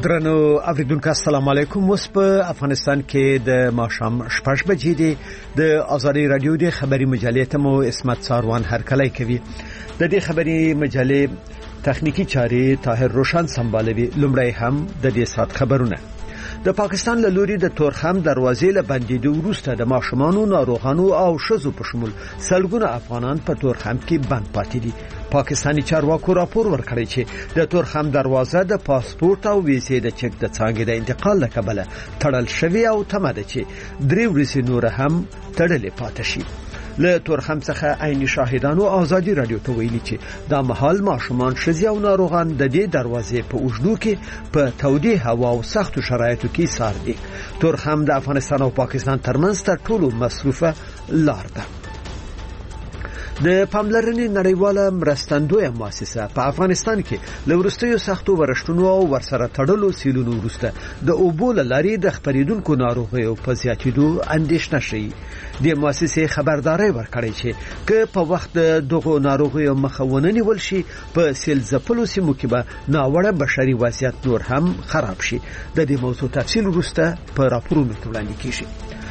درنو اوریدونکو السلام علیکم. اوس په افغانستان کې د ماښام 6 بجې دی. د آزادي رادیو د خبري مجلې ته مو اسمت ساروان هرکلی کوي. د دې خبري مجلې تخنیکی چاري طاهر روشن سمبالوي. لومړی هم د دې سات خبرونه. د پاکستان له لوري د تورخم دروازې له بندیدو وروسته د ماشومانو، ناروغانو او شذو په شمول سلګونه افغانان په تورخم کې بند پاتې دي. پاکستانی چارواکو راپور ورکړی چې د تورخم دروازه د پاسپورت او ویزې د چک د څانګې د انتقال لپاره تړل شوی او تمه ده چې 3 ورځې نور هم تړلې پاتې شي. له تورخم څخه عیني شاهدانو آزادي رادیو ته ویلي چې دا مهال ماشومان، شذي او ناروغان د دې دروازې په اوږدو کې په تودې هوا او سختو شرایطو کې سار دي. تورخم د افغانستان او پاکستان ترمنځ تر ټولو مصروفه لار ده. د پاملرنې نړیواله مرستندویه مؤسسه په افغانستان کې له وروستیو سختو ورښتونو او ورسره تړلو سیلونو وروسته د اوبو له لارې د خپرېدونکو ناروغیو په زیاتېدو اندېښنه شوې. د مؤسسې خبرداري ورکړې چې که په وخت دغه ناروغیو مخه ونه نیول شي، په سیل ځپلو سیمو کې به ناوړه بشري وضعیت نور هم خراب شي. د دې موضوع تفصیل وروسته په راپورونو کې وړاندې کیږي.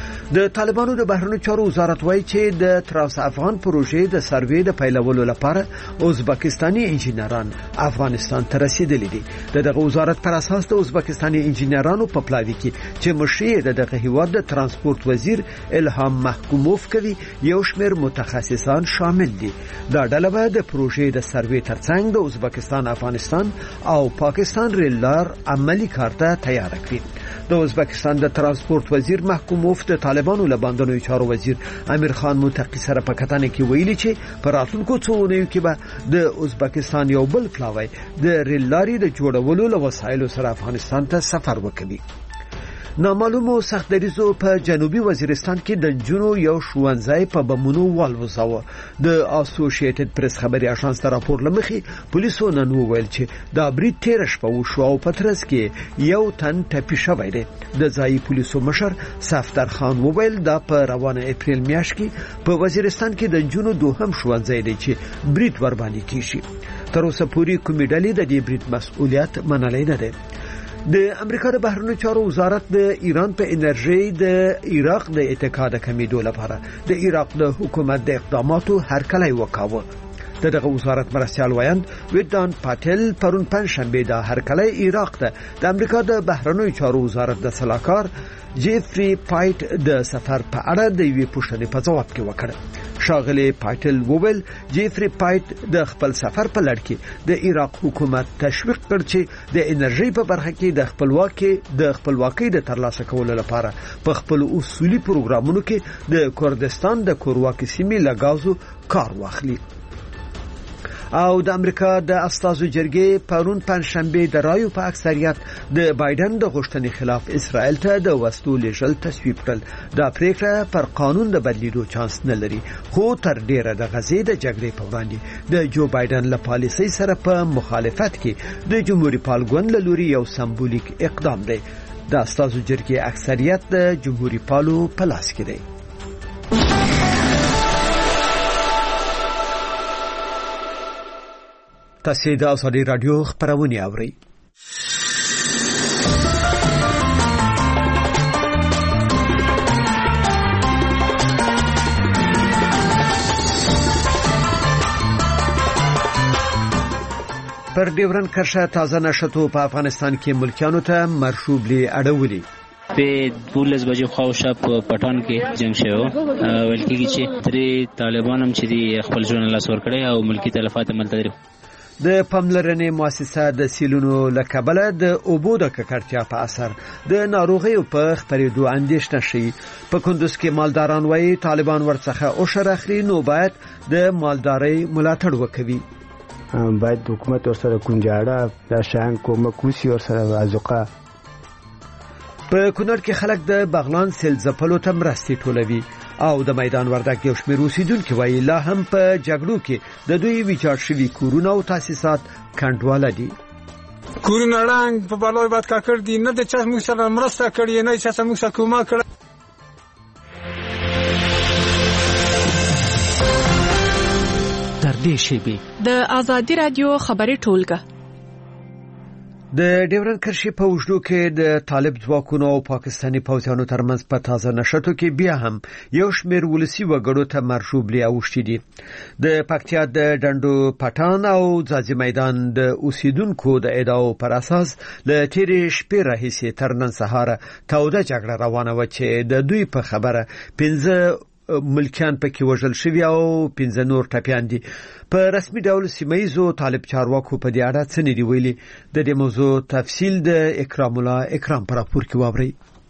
د طالبانو د بهرنیو چارو وزارت وایي چې د تراس افغان پروژې د سروې د پیلولو لپاره ازبکستاني انجینران افغانستان ته رسیدلي دي. دغه وزارت پر اساس د ازبکستاني انجینرانو په پلاوي کې چې مشري دغه هیواد د ترانسپورت وزیر الهام محکوموف کوي یو شمېر متخصصان شامل دي. دا ډله به د پروژې د سروې ترڅنګ د ازبکستان، افغانستان او پاکستان ریل لار عملی کار ته تیار کړي. د ازبکستان د ترانسپورت وزیر محکوموف د طالبانو له باندې چارو وزیر امیر خان متقی سره په کتنه کې ویلي چې په راتلونکو څو اونیو کې به د ازبکستان یو بل پلاوی د ریل لارې د جوړولو له وسایلو سره افغانستان ته سفر وکړي. نامعلومو سختدریزو په جنوبي وزیرستان کې د جنو یو ښوونځی په بمونو والوځاوه. د اسوسییټډ پریس خبري اژانس ته راپور لمخې پولیسو نن وویل چې دا برید 13 شپه وشو او په ترڅ کې یو تن ټپي شوی دی. د ځایي پولیسو مشر صفدر خان وویل دا په روانه اپریل میاشت کې په وزیرستان کې د جنو دوهم ښوونځی دی چې برید ور باندې کیږي. تر اوسه پورې کومې ډلې د دې برید مسؤلیت منلای نه دی. د امریکا د بهرنیو چارو وزارت د ایران په انرژي د عراق د اتکا د کمیدو لپاره د عراق د حکومت د اقداماتو هرکلی وکاوه. دغه وزارت مرستیال ویاند ویدان پاتل پرون پنځشنبه د هرکلی عراق ته د امریکا د بهرنیو چارو وزارت د سلاکار جیفری پایټ د سفر په اړه د یوې پوښتنې په جواب کې وکړ. شاغلی پایټل وویل جیفری پایټ د خپل سفر په لړ کې د عراق حکومت تشویق کړ چې د انرژي په برخه کې د خپلواکۍ د ترلاسه کولو لپاره په خپل اصولي پروګرامونو کې د کردستان د کورواکي سیمې لګازو کار واخلي. او د امریکا د استازو جرګې پرون پنځشنبه د رایو په اکثریت د بایدن د غوښتنې خلاف اسرائیل ته د وسلو لیږل تصویب کړل. دا پریکړه پر قانون د بدلیدو چانس نه لري، خو تر ډیره د غزې د جګړې په وړاندې د جو بایدن له پالیسۍ سره په مخالفت کې د جمهوریت پالګون له لوري یو سمبولیک اقدام دی. د استازو جرګې اکثریت د جمهوریت پالو په لاس کې دی. تاسو د آزادي رادیو خبرونه اورئ. پر ډیورن کرښه تازه نشټو په افغانستان کې ملکیانو ته مرشوبلي اړولي. په 12 بجې خواوشا په پټان کې جنگ شو. ویل کېږي چې درې طالبان هم چې خپل ژوند له لاسه ورکړي او ملکی تلفات ملته. د پاملرنې مؤسسه د سیلونو لکبله د اوبو د ککړتیا په اثر د ناروغیو په خپرېدو اندېښنه شي. په کندوز کې مالداران وایي طالبان ورڅخه عشر اخلي، نو باید د مالدارۍ ملاتړ وکوي. باید حکومت ورسره کنجاړه د شان کومک وسی ورسره ازوقه. په کونړ کې خلک د بغلان سیل ځپلو ته مرستې ټولوي او د میدان وردګ یو شمېر اوسیدونکو وایي لا هم په جګړو کې د دوی ویجاړ شوي کورونه او تاسیسات کنډواله دي. کورونه رنګ په بالای باد کاکړ دي، نه د چا موږ سره مرسته کړې، نه چا موږ سره کومه کړه. تر دې شیبې د آزادي رادیو خبري ټولګه د ډیورن کرښې په اوږدو کې د طالب ځواکونو او پاکستاني پوځیانو ترمنځ په تازه نشټو کې بیا هم یو شمېر ولسي وګړو ته مرشوبلي اوښتي دي. د پکتیا د ډنډو پټان او ځاځي میدان د اوسیدونکو د ادعاو پر اساس له تیرې شپې راهیسې تر نن سهار توده جګړه روانه وه چې د دوی په خبره 15 ملکیان پکې وژل شوي او 15 نور ټپیان دي. په رسمي ډول سیمه‌یزو طالب چارواکو په دې اړه څه نه دي ویلي. د دې موضوع تفصیل د اکرام الله اکرام پر راپور کې واورئ.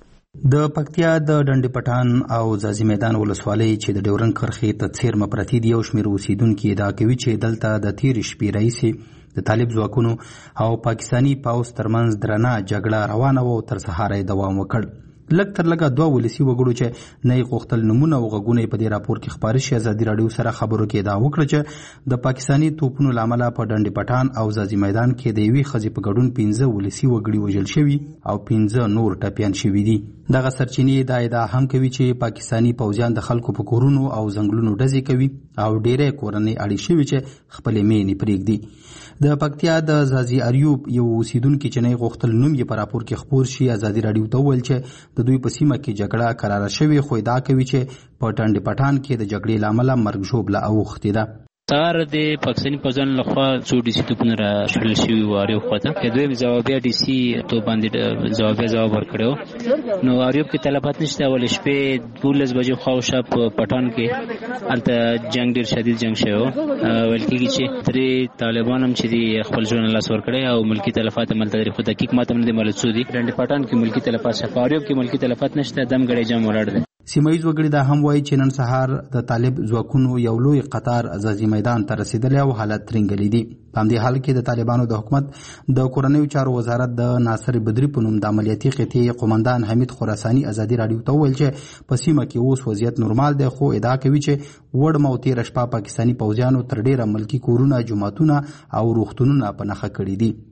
د پکتیا د ډنډ پټان او ځاځي میدان ولسوالۍ چې د ډیورن کرښې ته څیرمه پرتې دي یو شمېر اوسیدونکي ادعا کوي چې دلته د تیرې شپې راهیسې د طالب ځواکونو او پاکستاني پوځ ترمنځ درنه جګړه روانه وه او تر سهاره یې دوام وکړ. لږ تر لږه 2 ولسي وګړو چې نه یې غوښتل نومونه او غږونه په دې راپور کې خپاره شي ازادي راډیو سره خبرو کې ادعا وکړه چې د پاکستاني توپونو له امله په ډنډ پټان او ځاځي میدان کې د یوې ښځې په ګډون 15 ولسي وګړي وژل شوي او 15 نور ټپیان شوي دي. دغه سرچینې دا ادعا هم کوي چې پاکستاني پوځیان د خلکو په کورونو او ځنګلونو ډزې کوي او ډېرې کورنۍ اړې شوي چې خپلې مینې پرېږدي. د پکتیا د ځاځي اریوب یو اوسیدونکي چې نه غوښتل نوم یې په راپور کې خپور شي ازادي راډیو ته وویل چې د دوی په سیمه کې جګړه قراره شوې خو ادعا کوي چې په ډنډ پټان کې د جګړې له امله مرګ ژوبله اوښتې ده. سهار د پاکستاني پوځیانو لخوا څو ډي سي توپونه راښکل شوي وو اریوب خواته که دویم ځوابیه ډي سي توپ باندې ځواب ورکړی و. نو اریوب کې تلفات نشته ولې شپې 12 بجې خواوشا په پټان کې هلته جنګ ډېر شدید جنګ شوی و. ویل کېږي چې درې طالبان هم چې دي خپل ژوند له لاسه ورکړی او ملکي تلفات هم هلته لري خو دقیق ماته هم نه دی معلوم څو دي. ډنډ پټان کې ملکي تلفات شته، په اریوب کې ملکي تلفات نشته، دمګړی جام ولاړ دی. سیمه‌یز وګړي دا هم وایي چې نن سهار د طالب ځواکونو یو لوی قطار ځاځي میدان ته رسیدلی او حالت ترنګلی دي. په همدې حال کې د طالبانو د حکومت د کورنیو چارو وزارت د ناصر بدري په نوم د عملیاتي قطعې قومندان حمید خراساني ازادي راډیو ته وویل چې په سیمه کې اوس وضعیت نورمال دی خو ادعا کوي چې وړمه او تېره شپه پاکستاني پوځیانو تر ډېره ملکي کورونه، جوماتونه او روغتونونه په نښه کړي دي.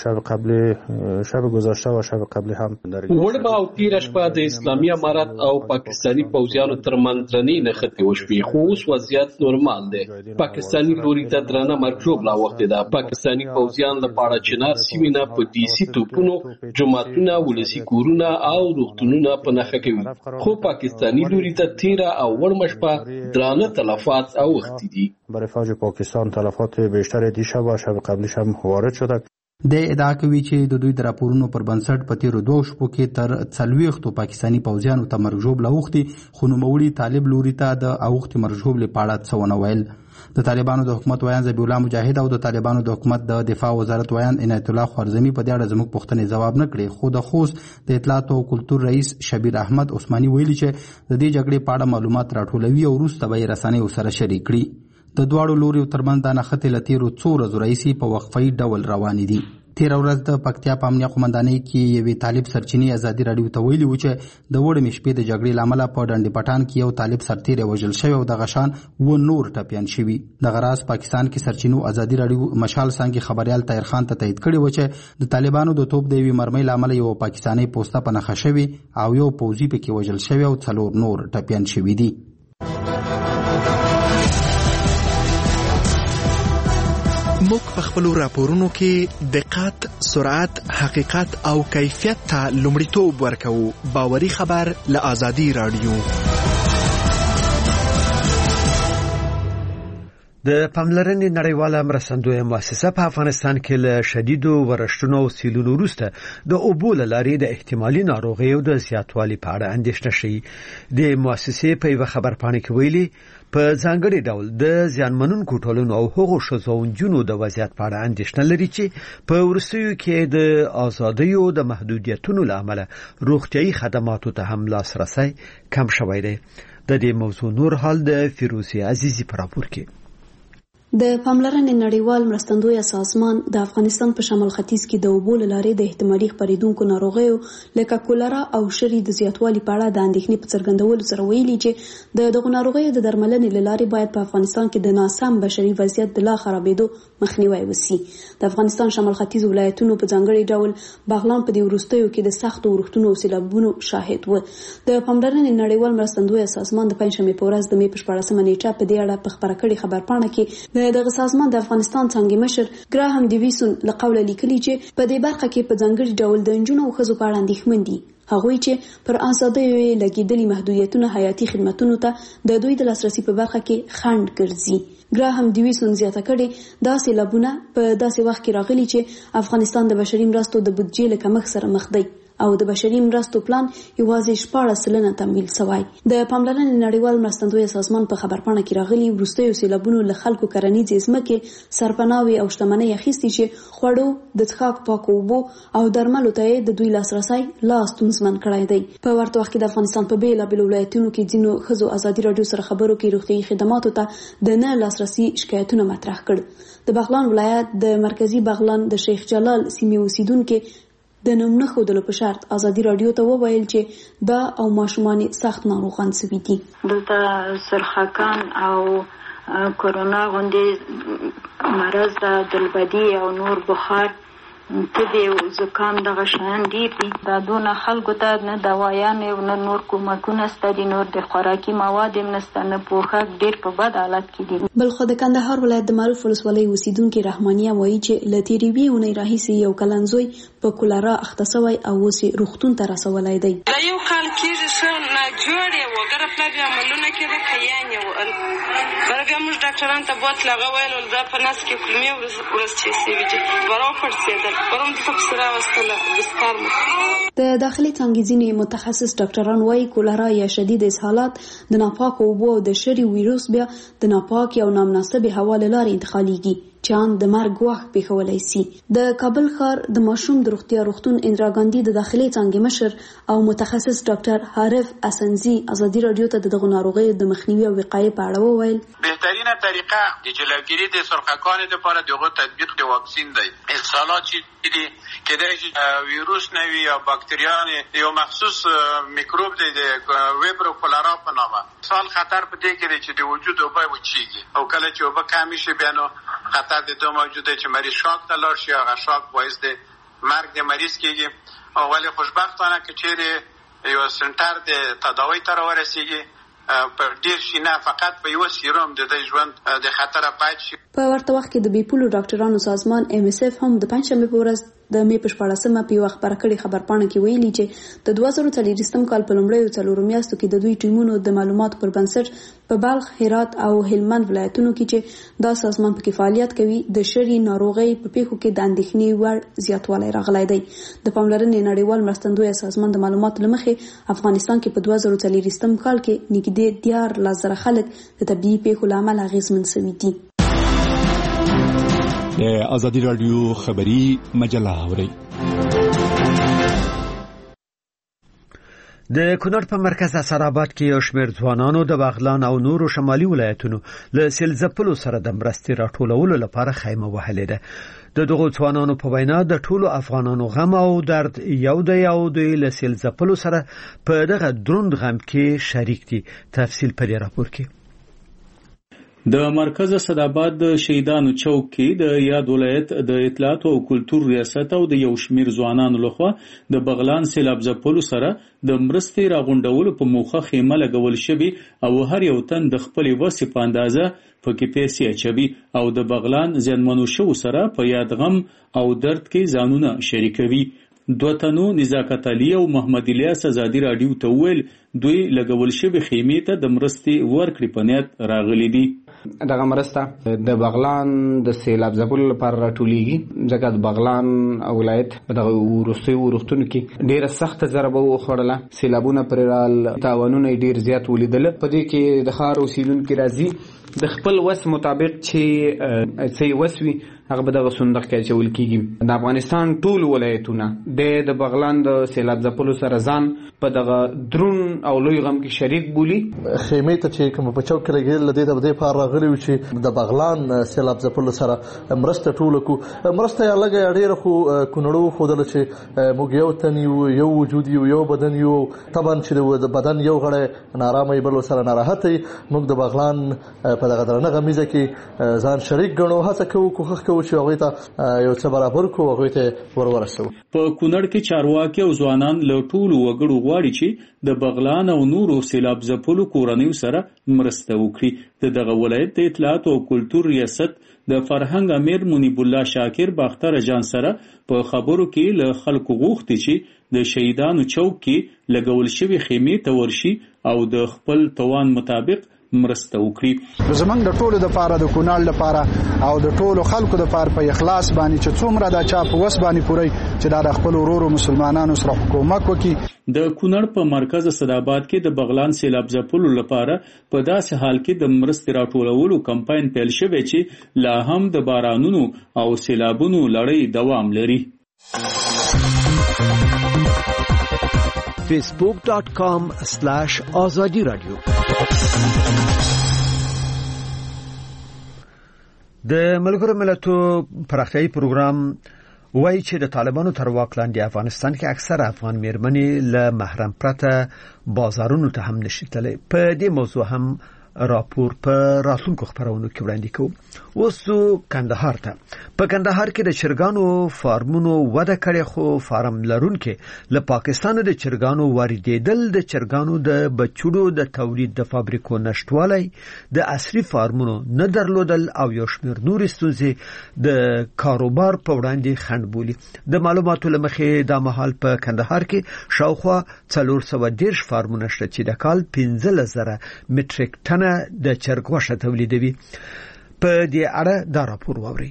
شب گذشته و شب قبلی هم وړمه او تیره شپه د اسلامي امارت او پاکستاني پوځیانو ترمنځ درنې نښتې وشوې خو اوس وضعیت نورمال دی. پاکستاني لوري ته درنه مرګ ژوبله اوښتې ده. پاکستاني پوځیان له پاړه چنار سیمې نه په ډي سي توپونو جوماتونه، ولسي کورونه او روغتونونه په نښه کوي خو پاکستاني لوري ته تیره او وړمه شپه درانه تلفات اوښتي دي. برای فوج پاکستان تلفات بیشتر دیشب و شب قبلیش هم وارد شده. د ادعا کوي چې د دوی د راپورونو پر بنسټ په تیرو 2 شپو کې تر 40 پاکستاني پوځیانو ته مرګ ژوبله اوښتي خو نوموړي طالب لوري ته د اوښتې مرګ ژوبلې په اړه څه ونه ویل. د طالبانو د حکومت ویان ذبیح الله مجاهد او د طالبانو د حکومت د دفاع وزارت ویان عنایت الله خوارزمي په دې اړه زموږ پوښتنې ځواب نه کړې خو د خوست د اطلاعات او کلتور رئیس شبیر احمد عثماني ویلي چې د دې جګړې په اړه معلومات راټولوي او وروسته به یې رسنیو سره شریک کړي. د دواړو لوریو ترمنځ دا نښتې له تیرو څو ورځو راهیسې په وقفه‌یي ډول روانې دي. تیره ورځ د پکتیا په امنیه قومندانۍ کې یوې طالب سرچینې ازادي راډیو ته ویلي و چې د وړمې شپې د جګړې له امله په ډنډ پټان کې یو طالب سرتیری وژل شوی او دغه شان و نور ټپیان شوي. دغه راز پاکستان کې سرچینو ازادي راډیو مشال څانګې خبریال طاهر خان ته تایید کړی و چې د طالبانو د توپ د یوې مرمۍ له امله یو پاکستاني پوسته په نښه شوي او یو پوځي پکې وژل شوی او 4 نور ټپیان شوي دي. موږ په خپلو راپورونو کې دقت، سرعت، حقیقت او کیفیت ته لومړیتوب ورکوو. باوري خبر له ازادي راډیو. د پاملرنې نړیواله مرستندویه مؤسسه په افغانستان کې له شدیدو ورښتونو او سیلونو وروسته د اوبو له لارې د احتمالي ناروغیو د زیاتوالي په اړه اندېښنه ښیي. د مؤسسې په یوه خبرپاڼه کې ویلي په ځانګړي ډول د زیانمنونکو ټولنو او هغو ښځو او نجونو د وضعیت په اړه اندېښنه لري چې په وروستیو کې د ازادیو د محدودیتونو له امله روغتیايي خدماتو ته هم لاسرسی کم شوی دی. د دې موضوع نور حال د فیروزي عزیزي په راپور کې. د پاملرنې نړیوال مرستندویه سازمان د افغانستان په شمال ختیځ کې د اوبو له لارې د احتمالي خپرېدونکو ناروغیو لکه کولرا او شری د زیاتوالي په اړه د اندېښنې په څرګندولو سره ویلي چې د دغو ناروغیو د درملنې له لارې باید په افغانستان کې د ناسم بشري وضعیت د لا خرابېدو مخنیوی وشي. د افغانستان شمال ختیځ ولایتونو په ځانګړي ډول بغلان په دې وروستیو کې د سختو اورښتونو او سیلابونو شاهد و. د پاملرنې نړیوال مرستندویه سازمان د پنځشنبې په ورځ د مې په 14 نیټه په دې اړه په خبره کړې خبرپاڼه کې د د دغه سازمان د افغانستان څنګه مشر ګراهم ډیویسون له قوله لیکلي چې په دې برخه کې په ځانګړي ډول د نجونو او ښځو په اړه اندېښمن دي. هغوی چې پر ازادۍ لګیدلي محدودیتونه حیاتي خدماتونو ته د دوی د لاسرسي په برخه کې خنډ ګرځي. ګراهم ډیویسون زیاته کړې دا سیلابونه په داسې وخت کې راغلي چې افغانستان د بشري مرستو د بودیجې له کمښت سره مخ دی او د بشري مرستو پلان یوازې 14% تمویل شوی. د پاملرنې نړیوال مرستندویه سازمان په خبرپاڼه کې راغلي وروستیو سیلابونو له خلکو کرنیزې ځمکې سرپناوي او شتمنۍ اخیستې چې خوړو د څښاک پاکو اوبو او درملو ته د دوی لاسرسی لا ستونزمن کړی دی. په ورته وخت کې د افغانستان په بیلابیلو ولایتونو کې ځینو ښځو ازادي راډیو سره خبرو کې روغتیايي خدماتو ته د نه لاسرسي شکایتونه مطرح کړ. د بغلان ولایت د مرکزی بغلان د شیخ جلال سیمې اوسیدونکو د نوم نه ښودلو په شرط ازادي راډیو ته وویل چې دا او ماشومان سخت ناروغان شوي دي. دلته سرخکان او کرونا غوندې مرض دلبدي او نور بخار تبي او زکام دغه شان دي. دا دونه خلکو ته نه دوايانې نه نور کومکونه ستدي، نور د خوراکي مواد هم نشته، نه پوښاک، ډېر په بد حالت کې دي. بل خو د کندهار ولایت د معروف ولسوالۍ اوسیدونکي رحمانیه وایي چې له تېرې اونۍ راهیسې یو کلنزوی په کولرا اخته شوی او اوس یې روغتون ته رسولی دی. دا یو کال کېږي ښه ناجوړې وه، ګره پلار بیا عملونه کېده کیانې وهل، بله بیا موږ ډاکټرانو ته بوتل، هغه ویل دا په نس کې کلمې ورسچې سوي دي، بیا راپړسېدل. د داخلي څانګې ځینې متخصص ډاکټران وایي کولرا یا شدید اسهالات د ناپاکو اوبو او د شري ویروس بیا د ناپاکې او نامناسبې هوا له لارې انتقالیږي چې ان د مرګ ګواښ پېښولی سي. د کابل ښار د ماشوم د روغتیا روغتون اندرا ګاندي د داخلي څانګې مشر او متخصص ډاکټر حارف اسنزي ازادي راډیو ته دغه ناروغیو د مخنیوي او وقایې په اړه وویل. بهترینه طریقه د جلوگیری د سرخکانو لپاره دغه تطبیق د واکسین دی. اسهالات چې دي کېدای ویروس نه وي یا باکتریان یو مخصوص میکروب دی د ویبرو کولرا په نامه. سال خطر په دې کې دی چې د وجود اوبه وچیږي او کله چې اوبه کمې شي بیا نو خطر د دو موجوده چې مریض شاک ته لاړ شي، هغه شاک باعث د مرګ د مریض کېږي. او ولی خوشبختانه که چیرې یو سنټر د تداوی ته راورسېږي په ډېر شي نه فقط په یو سیروم د دې ژوند د خطره پات شي. په ورته وخت کې د بیپولو ډاکټرانو سازمان MSF هم د پنځشنبه په ورځ د مې په 14مه په یو خبره کړې خبرپاڼه کې ویلي چې د 2023 کال په لومړیو څلورو میاشتو کې د دوی ټیمونو د معلوماتو پر بنسټ په بلخ، هرات او هلمند ولایتونو کې چې دا سازمان پکې فعالیت کوي د شري ناروغۍ په پیښو کې د اندېښنې وړ زیاتوالی راغلی دی. د پاملرنې نړیوال مرستندویه سازمان د معلوماتو له مخې افغانستان کې په 2023 کال کې نږدې 14,000 خلک د طبیعي پیښو له امله اغېزمن شوي دي. ازادي راډیو خبری مجله اوري. د کونړ په مرکز اسراباد کې یو شمېر ځوانانو د بغلان او نورو شمالي ولایتونو له سیل ځپلو سره د مرستې راټولولو لپاره خیمه وهلې ده. د دغو ځوانانو په وینا د ټولو افغانانو غم او درد یو دی او دوی له سیل ځپلو سره په دغه دروند غم کې شریک دي. تفصیل په دې راپور کې. د مرکز اسداباد د شهیدانو چوک کې د یاد ولایت د اطلاعات او کلتور ریاست او د یو شمیر ځوانانو لخوا د بغلان سیلاب ځپلو سره د مرستې راغونډولو په موخه خیمه لګول شوی او هر یو تن د خپل وسې په اندازه پکې پیسې اچوي او د بغلان زیانمنو شو سره په یاد غم او درد کې ځانونه شریکوي. دوه تنو نزاکت علي او محمد الیاس ازادي راډیو ته ویل دوی لګول شوی خیمې ته د مرستې ورکړې په نیت راغلي دي. دغه مرسته د بغلان د سیلاب ځپلو لپاره راټولیږي ځکه د بغلان ولایت په دغه وروستیو وختونو کې ډیره سخته ضربه وخوړله. سیلابونه پرې رال، تاوانونه ډیر زیات ولیدل. په دې کې د ښار اوسیدونکي راځي د خپل وس مطابق چې څه وسوي هغه به دغه صندوق کې اچول کېږي. د افغانستان ټول ولایتونه د بغلان د سیلاب ځپلو سره ځان په دغه درون او لوی غم کې شریک بولي. خیمې ته چې کوم په چوک کې لګېدل د دې ته د پاره راغلي و چې د بغلان سیلاب ځپلو سره مرسته ټوله کو مرسته یې لګه ډېره خو کونړو ښودله چې موږ یو تن یو وجود یو بدن یو طبعا چې د بدن یو غړی نارامه بل سره ناراحت موږ د بغلان په دغه درنه غمیزه کې ځان شریک ګڼو. هڅه کوو کوښښ کوو کوو چې هغوی ته یو څه برابر کړو، هغوی ته ورسوو. په کونړ کې چارواکي او ځوانان له ټولو وګړو غواړي چې د بغلان او نورو سیلاب ځپلو کورنیو سره مرسته وکړي. دغه ولایت د اطلاعات او کلتور ریاست د فرهنګ امیر منیب الله شاکر باختر جان سره په خبرو کې له خلکو غوښتي چې د شهیدانو چوک کې لګول شوی خیمې ته ورشي او د خپل توان مطابق مرسته وکړي. زمونږ د ټولو د پاره د کونړ لپاره او د ټولو خلکو د پاره په اخلاص باندې چې څومره د چا په وس باندې پوری چې دا د خپل ورورو مسلمانانو سره حکومت وکړي. د کونړ په مرکز صداباد کې د بغلان سیلاب ځپلو لپاره په داسې حال کې د مرستې راټولولو کمپاین پیل شوی چې لا هم د بارانونو او سیلابونو لړۍ دوام لري. facebook.com/azadi radio د ملګرو ملتونو پراختیایي پروګرام وایي چې د طالبانو تر واک لاندې افغانستان کې اکثر افغان میرمنې له محرم پرته بازارونو ته هم نشي تللی. په دې موضوع هم راپور په راتلونکو خبرونو کې وړاندې کوو. اوس کندهار ته. په کندهار کې د چرګانو فارمونو وده کړې، خو فارم لرونکو له پاکستان د چرګانو واردېدل، د چرګانو د بچوړو د تولید د فابریکو نشټوالی، د عصري فارمونو نه درلودل او یو شمېر نورې ستونزې د کاروبار په وړاندې خنډ بولي. د معلوماتو له مخې دا مهال په کندهار کې شاوخوا 410 فارمونه شته چې د کال 15,000 متریک ټن د چرګ غوښه تولیدوي. په دې اړه دا راپور واوري.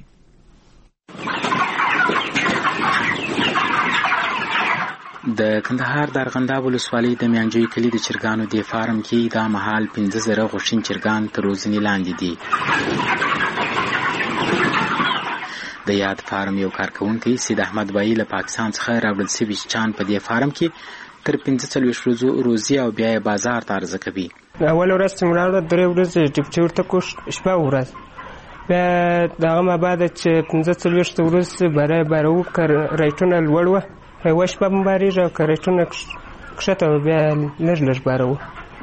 د کندهار د ارغنداب ولسوالۍ د میانجوی کلي د چرګانو د فارم کې دا مهال 15,000 غوښین چرګان تر روزنې لاندې دي. د یاد فارم یو کارکونکي سید احمد بایی له پاکستان څخه راوړل شوي چان په دې فارم کې تر 45 ورځو روزي او بیا بازار ته عرضه کوي. اول ورځ څنګه راوړل 3 ورځې ټیپټي ورته کوش شپه ورځ بیا دغه ما بعد چې 45 ورځې برای برو کر ریټونه لوړ و په شپه مبارزه او ریټونه کښته بیا لږ بارو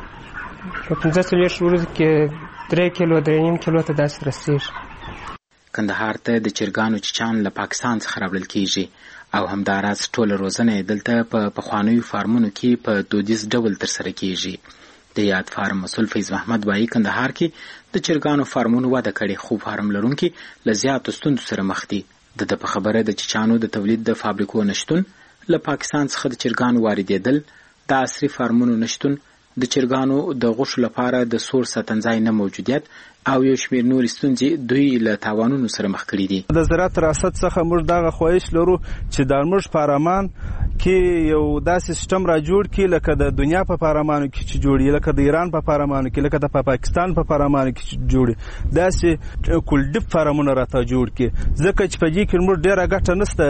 په 45 ورځې کې 3 کیلو 3 کیلو ته داس رسیږي. کندهار ته د چرګانو چچان له پاکستان څخه راوړل کیږي او همداراز ټول روزنه دلته په پخوانیو فارمونو کې په دودیز ډول ترسره کیږي. د یاد فارم مسؤل فیض محمد وایي کندهار کې د چرګانو فارمونو وده کړې، خو فارم لرونکي له زیاتو ستونزو سره مخ دي. د په خبره د چچانو د تولید د فابریکو نشتون، له پاکستان څخه د چرګانو واردېدل، د عصري فارمونو نشتون، د چرګانو د غوښو لپاره د سور ساتنځای نه موجودیت او یو شمېر نور ستونزې دوی له تاوانونو سره مخ کړي دي. د زراعت ریاست څخه موږ دغه خواهش لرو چې د موږ پارلمان کې یو داسې سیستم را جوړ کړي لکه د دنیا په پارلمانو کې چې جوړي، لکه د ایران په پارلمانو کې، لکه د پاکستان په پارلمانو کې چې جوړي، داسې کلډیپ فارمونه راته جوړ کړي. ځکه چې په دې کې موږ ډېره ګټه نشته،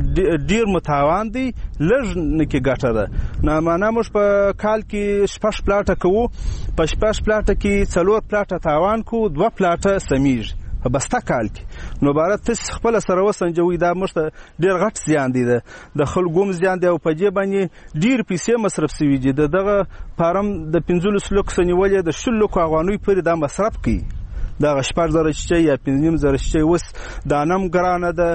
ډېر متاوان دی، لږ نه کې ګټه ده. نه معنا موږ په کال کې 6 پلاټه کوو، په 6 پلاټه کې 4 پلاټه تاوان کوو، 2 پلاټه سمیږي په بسته کال کې. نو عبارت تاسو خپل سره وسنجوي دا مشته ډیر غټ زیان دی، د خلکو زیان دی او په دې باندې ډیر پیسې مصرف شوی دي. دغه فارم د 15 لک سنیولې د 10 لک افغانۍ پورې دا مصرف کوي. دا 4,000 شي یا 5,000 شي وس دا نم ګرانه ده،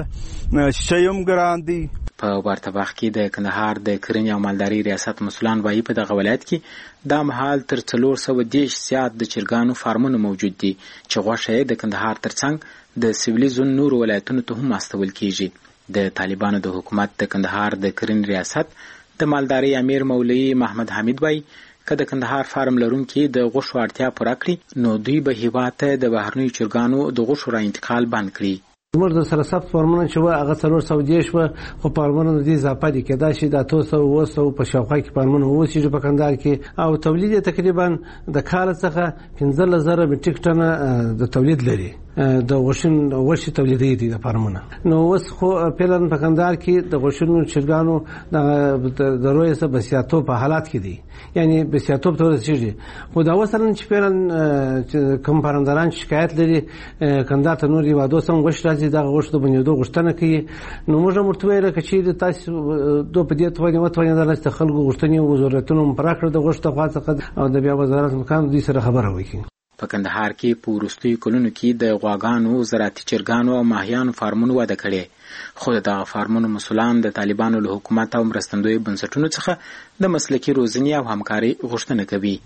شیم ګران دی. په ورته وخت کې د کندهار د کرنې او مالدارۍ ریاست مسؤلان وایي په دغه ولایت کې دا مهال تر 410 زیات د چرګانو فارمونه موجود دي چې غوښه د کندهار ترڅنګ د سویلي زون نور ولایتونو ته هم استول کیږي. د طالبانو د حکومت د کندهار د کرنې ریاست د مالدارۍ امیر مولوی محمد حمید وایي که د کندهار فارم لرونکي د غوښو اړتیا پوره کړي نو دوی به هیواد ته د بهرنیو چرګانو د غوښو را انتقال بند کړي. زموږ د سره ثبت فارمونه چې و هغه 410 و، خو فارمونه د دې اضافه دي کېدای شي د 200 په شاوخوا کې فارمونه اوسېږي په کندهار کې، او تولید تقریبا د کال څخه 15,000 متریک ټن د تولید لري، د غوښې تولیدي دي د فارمونه. نو اوس خو فعلا په کندهار کې د غوښینو چرګانو د روی سره بسیاتو په حالات کې دي، یعنی بسیاتو ته رسیږي. خو دا وسره چې فعلا کوم فارمداران شکایت لري کندهار ته نور یوادو سم غوښ راځي، دا غوښ د بنیادو غوښتنه کوي. نو موږ مرتوی راکړي چې تاسو دوه په دې توګه وتوانه د خلکو غوښتنې او ضرورتونو پر اړه د غوښ ته خاصه او د بیا وزارت مکان دې سره خبره وکړي. په کندهار کې په وروستیو کلونو کې د غواګانو، زراعتي چرګانو او ماهیانو فارمونو وده کړې، خو د دغه فارمونو مسؤلان د طالبانو له حکومت او مرستندویو بنسټونو څخه د مسلکي روزنې او همکارۍ غوښتنه کوي.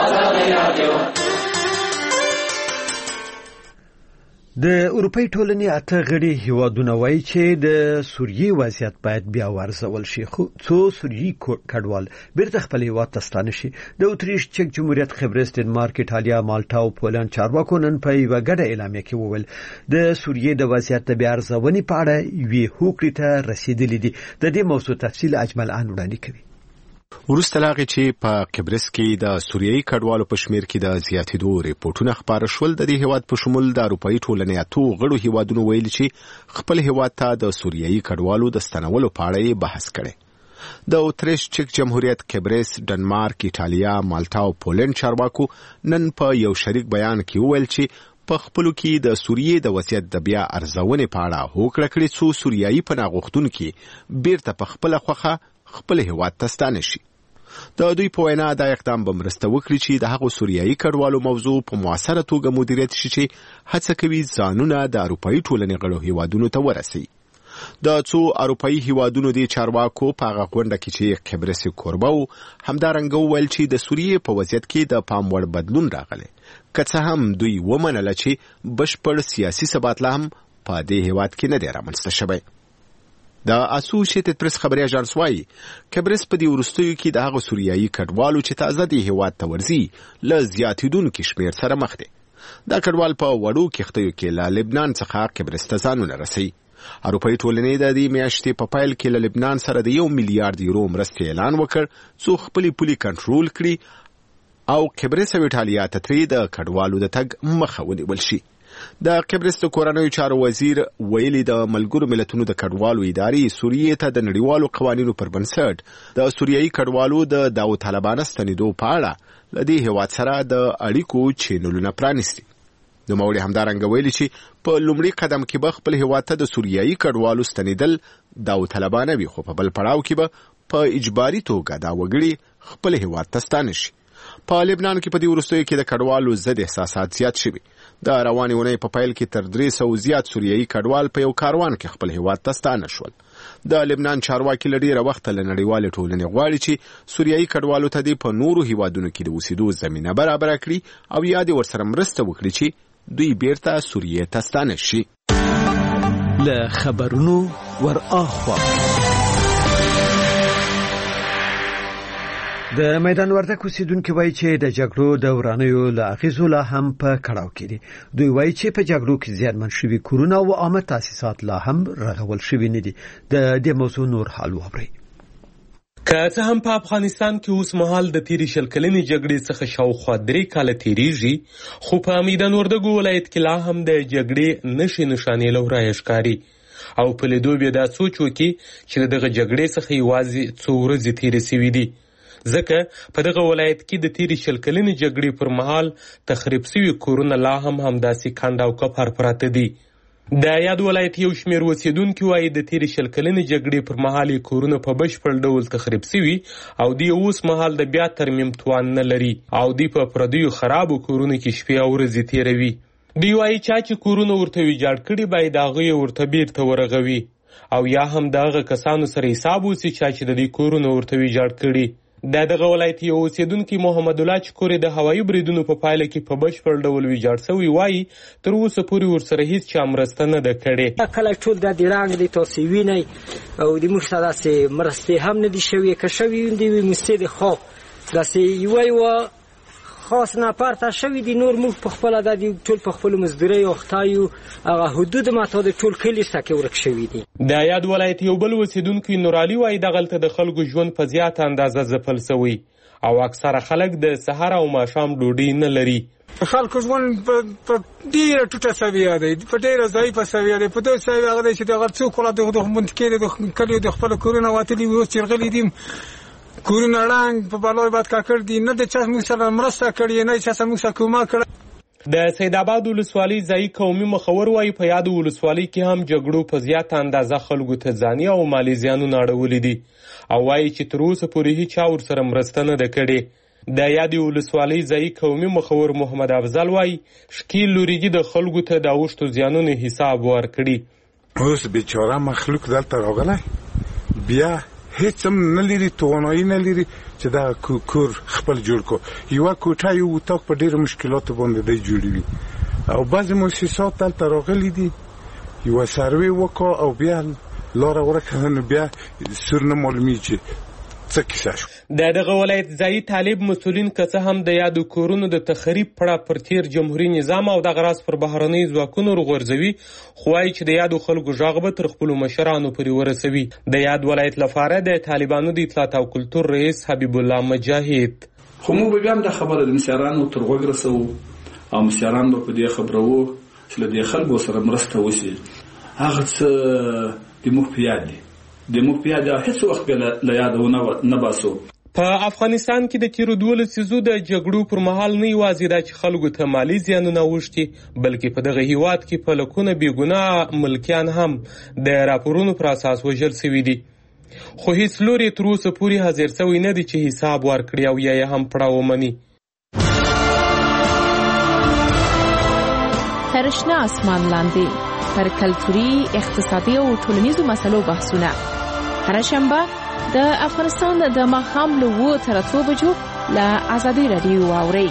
د اروپای ټولنې اته غړي هیوادونه وایي چې د سوریې وضعیت باید بیا وارزول شي، خو څو سوریې کډوال بیرته خپل هیواد ته ستانه شي. د اتریش، چک جمهوریت، قبرس، ډنمارک، ایټالیا، مالټا او پولند چارواکو نن په یوه ګډه اعلامیه کې وویل د سوریې د وضعیت د بیا ارزونې په اړه یوې هوکړې ته رسیدلي دي. د دې موضوع تفصیل اجمل ان وړاندې کوي. وروسته لا غي چې په قبرس کې د سوریایي کډوالو په شمیر کې د زیاتېدو ریپورتونه خبره شول، د دې هیواد په شمول د اروپایي ټولنې اتو غړو هیوادونو ویلي چې خپل هیواد ته د سوریایي کډوالو د ستنولو په اړه بحث کړي. د اتریش، چک جمهوریت، قبرس، ډنمارک، ایټالیا، مالټا او پولند چارواکو نن په یو شریک بیان کې وویل چې په خپلو کې د سوریې د وضعیت د بیا ارزونې په اړه هوکړه کړې څو سوریایي پناه غوښتونکي بیرته په خپله خوښه خپل هیواد ته ستانه شي. د دوی په وینا دا اقدام به مرسته وکړي چې د هغو سوریایي کډوالو موضوع په مؤثره توګه مدیریت شي چې هڅه کوي ځانونه د اروپایي ټولنې غړو هیوادونو ته ورسي. د څو اروپایي هیوادونو د چارواکو په هغه غونډه کې چې قبرس کوربه و همدارنګه وویل چې د سوریې په وضعیت کې د پام وړ بدلون راغلی، که څه هم دوی ومنله چې بشپړ سیاسي ثبات لا هم په دې هیواد کې نه دی رامنځته شوی. د اسوسییټډ پریس خبري اژانس وايي قبرس په دې وروستیو کې د هغو سوریایي کډوالو چې تازه د هیواد ته ورځي له زیاتېدونکي شمېر سره مخ دي. دا کډوال په وړو کښتیو کې له لبنان څخه قبرس ته ځانونه رسوي. اروپایي ټولنې د دې میاشتې په پیل کې له لبنان سره د 1 میلیارډ یورو مرستې اعلان وکړ څو خپلې پولې کنټرول کړي او قبرس او ایټالیا ته ترې د کډوالو د تګ مخه ونیول شي. د قبرس د کورنیو چارو وزیر ویلي د ملګرو ملتونو د کډوالو ادارې سوریې ته د نړیوالو قوانینو پر بنسټ د سوریایي کډوالو د داوطلبانه ستنېدو په اړه له دې هیواد سره د اړیکو چینلونه پرانیستي. نوموړي همدارنګه ویلي چې په لومړي قدم کې به خپل هیواد ته د سوریایي کډوالو ستنېدل داوطلبانه وي، خو په بل پړاو کې به په اجباري توګه دا وګړي خپل هیواد ته ستانه شي. په لبنان کې په دې وروستیو کې د کډوالو ضد احساسات زیات شوي. د روانې اونۍ په پیل کې تر 300 زیات سوریایي کډوال په یو کاروان کې خپل هیواد ته ستانه شول. د لبنان چارواکي له ډېره وخته له نړیوالې ټولنې غواړي چې سوریایي کډوالو ته دې په نورو هیوادونو کې د اوسېدو زمینه برابره کړي او یا دې ورسره مرسته وکړي چې دوی بیرته سوریې ته ستانه شي. له خبرونو ور اخوا د میدان وردک اوسیدونکو وایي چې د جګړو د ورانیو له اغیزو لا هم په کړاو کې دي. دوی وایي چې په جګړو کې زیانمن شوي کورونه او عامه تاسیسات لا هم رغول شوي نه دي. د دې موضوع نور حال واورئ. که څه هم په افغانستان کې اوس مهال د تیرې شل کلنې جګړې څخه شاوخوا 3 کاله تیریږي، خو په میدان وردګ ولایت کې لا هم د جګړې نښې نښانې له ورایه ښکاري او په لیدو بیا دا سوچ وکړي چې دغه جګړې څخه یوازې څو ورځې تیرې شوي دي، ځکه په دغه ولایت کې د تیرې شل کلنې جګړې پر مهال تخریب شوي کورونه لا هم همداسې کند او کپر پراته دي. د یاد ولایت یو شمېر اوسیدونکي وایي د تیرې شل کلنې جګړې پر مهال یې کورونه په بشپړ ډول تخریب شوي او دوی اوس مهال د بیا ترمیم توان نه لري او دوی په پردیو خرابو کورونو کې شپې او ورځې تیروي. دوی وایي چې کورونه ورته ویجاړ کړي باید هغه یې ورته بیرته ورغوي او یا هم د هغه کسانو سره حساب وسي چې د دې کورونه ورته ویجاړ کړي. دغه ولایت یو اوسیدونکي محمد الله چکوري د هوایي بریدونو په پایله کې په بشپړ ډول ویجاړ شوی وایي تر اوسه پورې ورسره هیڅ چا مرسته نه ده کړې. کله ټول د رنګ دي تاسو وینئ او د موږ سره داسې مرستې هم نه دي شوي، که شوي دي مستې د خو داسې یوه خاص نه پرته شوي دي. نور موږ په خپله د ټول په خپلو مزدورۍ اختایو هغه حدود ماته د ټول کلي سکه ورک شوي دي. د یاد ولایت یو بل اوسیدونکي نورعلي وایي دغلته د خلکو ژوند په زیاته اندازه ځپل شوی او اکثره خلک د سحر او ماښام ډوډۍ نه لري. خلکو ژوند په ډېره ټوټه سویه دی، په ډېره ضعیفه سویه دی. په داسې سویه هغه دی چې دغه څوک د منطقې د کلیو د خپلو کورونه وتلي وي، اوس چې غلي دي کورونه ړنګ په بلای باد کاکړ دي، نه د چا موږ سره مرسته کړې نه چا سره موږ سره کومک کړی. د سید آباد ولسوالۍ ځایي قومي مخور وایي په یاد ولسوالۍ کې هم جګړو په زیاته اندازه خلکو ته ځاني او مالي زیانونه اړولي دي او وایي چې تر اوسه پورې هیڅ چا ورسره مرسته نه ده کړې. د یادې ولسوالۍ ځایي قومي مخور محمد افضل وایي شکیل لوریږي د خلکو ته د اوښتو زیانونو حساب ورکړي. اوس بیچاره مخلوق دلته راغلی بیا هیڅ هم نه لري، توانایي نه لري چې دا کور خپل جوړ کو. یوه کوټه یو اتاق په ډېرو مشکلاتو باندې دی جوړوي او بعضې مؤسسات دلته راغلي دي یوه سروې وکړه او بیا لاره ورکړه نو بیا سور نه معلومي چې څه کیسه شو. د دغه ولایت ځایي طالب مسؤلین که څه هم د یادو کورونو د تخریب پړه پر تیر جمهوري نظام او دغه راز پر بهرنیو ځواکونو وغورځوي، خو وایي چې د یادو خلکو غږ به تر خپلو مشرانو پورې ورسوي. د یاد ولایت لپاره د طالبانو د اطلاعات او کلتور رئیس حبیب الله مجاهد خو موږ به بیا هم دا خبره د مشرانو تر غوږ رسوو او مشران به په دې خبرو چې له دې خلکو سره مرسته وشي. هغه څه د موږ په یاد دي، د موږ په یاد هیڅ وخت له یاده نه باسو. په افغانستان کې د تیرو 12 لسیزو د جګړو پر مهال نه یوازې دا چې خلکو ته مالي زیانونه اوښتي، بلکې په دغه هیواد کې په لکونه بېګناه ملکیان هم د راپورونو پر اساس وژل سوي دي. خو هیڅ لوري تر اوسه پورې حاضر سوی نه دی چې حساب ورکړي او یا یې هم پړه ومني. تر شنه اسمان لاندې پر کلتوري، اقتصادي او ټولنیزو مسلو بحثونه هر شنبه د افغانستان د ماښام له 7 تر 8 بجو له ازادي رادیو واورئ.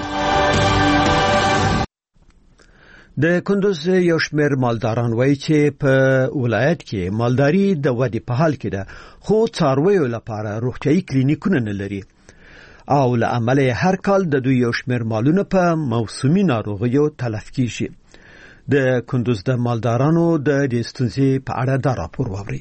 د کندوز یو شمېر مالداران وایي چې په ولایت کې مالداري د ودې په حال کې ده، خو څارویو لپاره روغتیايي کلینیکونه نه لري او له امله هر کال د دوی یو شمېر مالونه په موسمي ناروغیو تلف کیږي. د کندوز د مالدارانو د دې ستونزې په اړه دا راپور واورئ.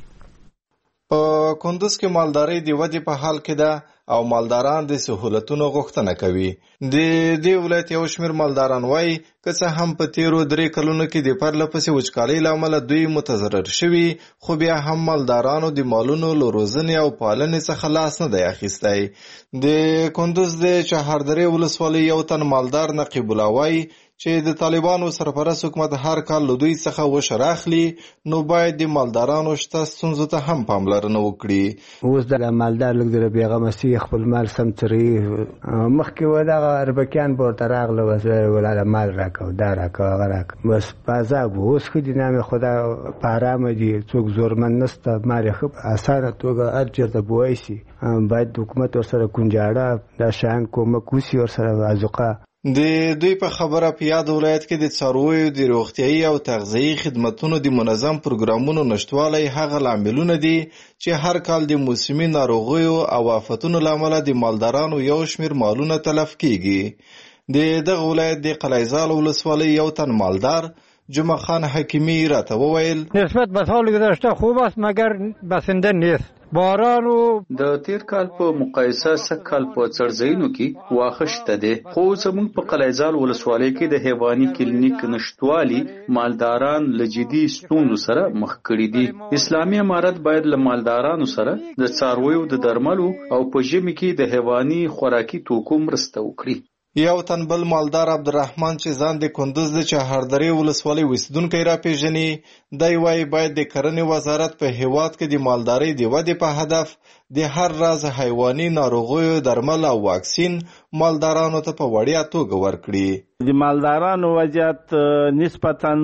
په کندوز کې مالداري د ودې په حال کې ده او مالداران د سہولتونو غوښتنه کوي. د دې ولایت یو شمېر مالداران وایي که څه هم په تیرو 3 کلونو کې د پرلپسې وچکالۍ له امله دوی متضرر شوي، خو بیا هم مالدارانو د مالونو له روزنې او پالنې څخه لاس نه دی اخیستی. د کندوز د چهاردرې ولسوالۍ یو تن مالدار نقیب الله وایي چې د طالبانو سرپرست حکومت هر کال له دوی څخه وشر اخلي، نو باید د مالدارانو شته ستونزو ته هم پاملرنه وکړي. اوس د مالدار لږ د بیغمه سي خپل مال سم تري مخکې و دغه اربکیان ورته راغله ولاله مال راکاو دا راکاو هغه راکاو بس بازاب اوس خو د نامې خدا په ارامه دي، څوک زورمن نسته، مال یې ښه اسانه توګه هر چېرته بوی شي. باید حکومت ورسره کنجاړه دا شیان کومک وسي ورسره ازوقه. د دوی په خبره په یاد ولایت کې د څارویو د روغتیايي او تغذیه‌ای خدماتو د منظم پروګرامونو نشټوالی هغه لاملونه دي چې هر کال د موسمي ناروغیو او آفتونو لامل د مالدارانو یو شمېر مالونه تلف کیږي. د دغه ولایت د قلعه‌زال ولسوالۍ یو تن مالدار جمعه خان حکیمی راته وویل نسبت به سال گذشته خوب است مگر بسنده نیست. بارانو د تیر کال په مقایسه سکهال په څړځایونو کې واښه شته دی، خو زموږ په قلعه‌زال ولسوالۍ کې د حیواني کلینیک نشټوالي مالداران له جدي ستونزو سره مخ کړي دي. اسلامي امارت باید له مالدارانو سره د څارویو د درملو او په ژمي کې د حیواني خوراکي توکو مرسته وکړي. یو تن بل مالدار عبدالرحمن چې ځان د کندوز د چهاردرې ولسوالۍ اوسیدونکی راپېژني، دی وایي باید د کرنې وزارت په هیواد کې د مالدارۍ د ودې په هدف د هر راز حیواني ناروغیو درمل او واکسین مالدارانو ته په وړیا توګه ورکړي. د مالدارانو وضعیت نسبتا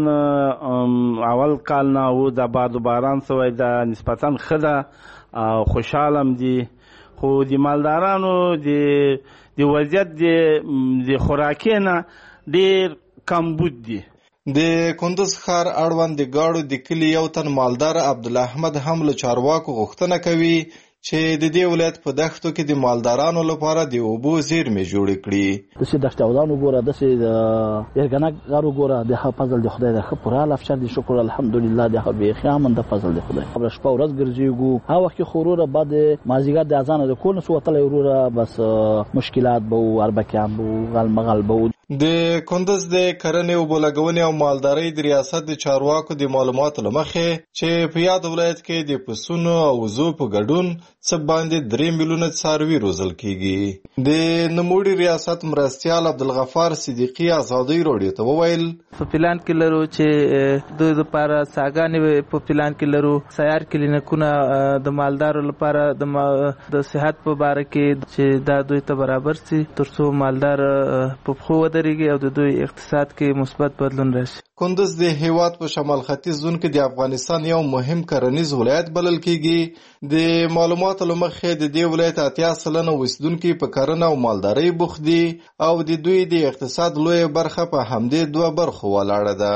اول کال نه و د باد و باران سوی ده نسبتا ښه ده او خوشحالم دي، خو د مالدارانو د وضعیت د خوراکي نه ډېر کمبود دي. د کندوز ښار اړوند د ګاړو د کلي یو تن مالدار عبدالاحمد هم له چارواکو غوښتنه کوي چې د دې ولایت په دښتو کې د مالدارانو لپاره د اوبو زیرمې جوړې کړي. داسې دښتاودان وګوره، داسې یرګنک غار وګوره، د هغه فضل د خدای د ښه پوره لفچر دی، شکر الحمدلله د هغه بیخي امن د فضل د خدای. خبره شپه ورځ ګرځېږو، هغه وخت کې خو وروره بعد مازدیګر د اذان د کور نه څه وتلی وروره بس مشکلات به و، اربکیان به و، غلمغل به و. د کندز د کرنې او بولګونې او مالدارۍ د ریاست د چارواکو د معلوماتو لمخې چې په یاد ولایت کې د پسونو او وزو په ګډون څه باندې 3 میلیونه څاروي روزل کیږي. د نوموړي ریاست مرستیال عبدالغفار صدیقی ازادۍ راډیو ته وویل په پلان کې لرو چې د لپاره ساګانې په پلان کې لرو سیار کلینیکونه د مالدارو لپاره د صحت په باره کې چې دا دوی ته برابر سي ترڅو مالدار په خو ودرېږي او د دوی اقتصاد کې مثبت بدلون راشي. کندز د هیواد په شمال ختیځ زون کې د افغانستان یو مهم کرنیز ولایت بلل کیږي. د معلوماتو لمخې د دې ولایت 80% اوسیدونکي په کرنه او مالدارۍ بوخت دي او د دوی د اقتصاد لویه برخه په همدې دوه برخو ولاړه ده.